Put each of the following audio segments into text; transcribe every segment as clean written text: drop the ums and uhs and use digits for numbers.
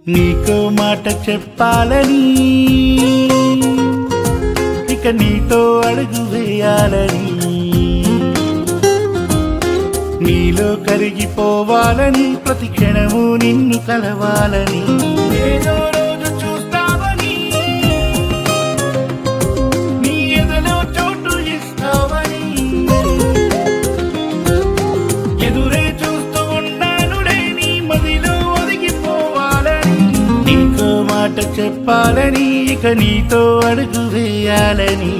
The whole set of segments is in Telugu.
నీకో మాట చెప్పాలని ఇక నీతో అడుగు వేయాలని నీలో కరిగిపోవాలని ప్రతి క్షణము నిన్ను కలవాలని ఏదో రోజు చూస్తావని నీ ఎదలో చోటు ఇస్తావని ఎదురే చూస్తూ ఉన్నానుడే నీ మదిలో ఒదిగిపోవాలని నీకో మాట చెప్పాలని ఇక నీతో అడుగు వేయాలని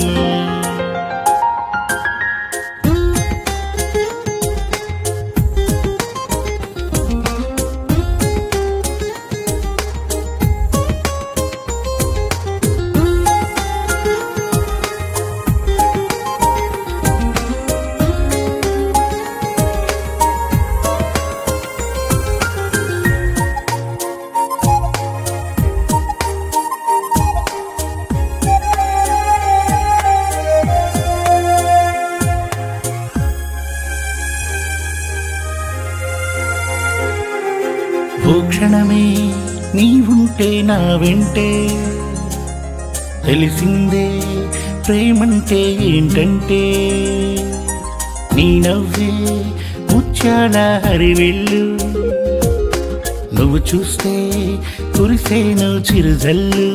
ఓ క్షణమే నీవుంటే నా వెంటే తెలిసిందే ప్రేమంటే ఏంటంటే నీ నవ్వే ముత్యాల హరివెళ్ళు నువ్వు చూస్తే కురిసేను చిరుజల్లు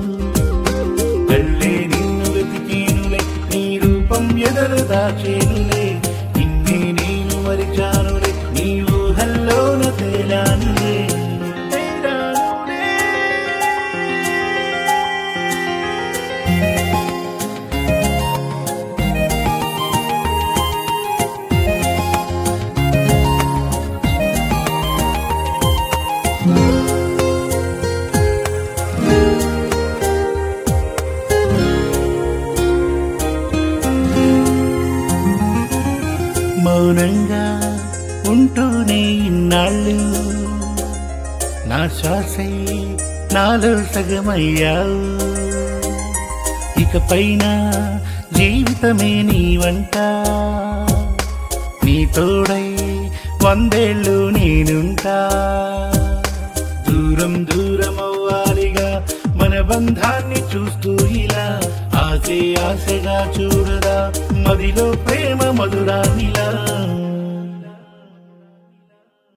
కళ్ళే నిన్ను వెతికేనులే నీ రూపం ఎదలు దాచేనులే నిన్నే నేను మరిచానులే నీ ఊహల్లోన తేలానులే మౌనంగా ఉంటూనే ఇన్నాళ్ళు నా శ్వాసై నాలో సగమయ్యావు ఇకపైన జీవితమే నీ వంట నీ తోడై 100 ఏళ్ళు నేనుంటా దూరం దూరం అవ్వాలిగా మన బంధాన్ని చూస్తూ ఇలా ఆశగా చూడదా మదిలో ప్రేమ మధురానిలా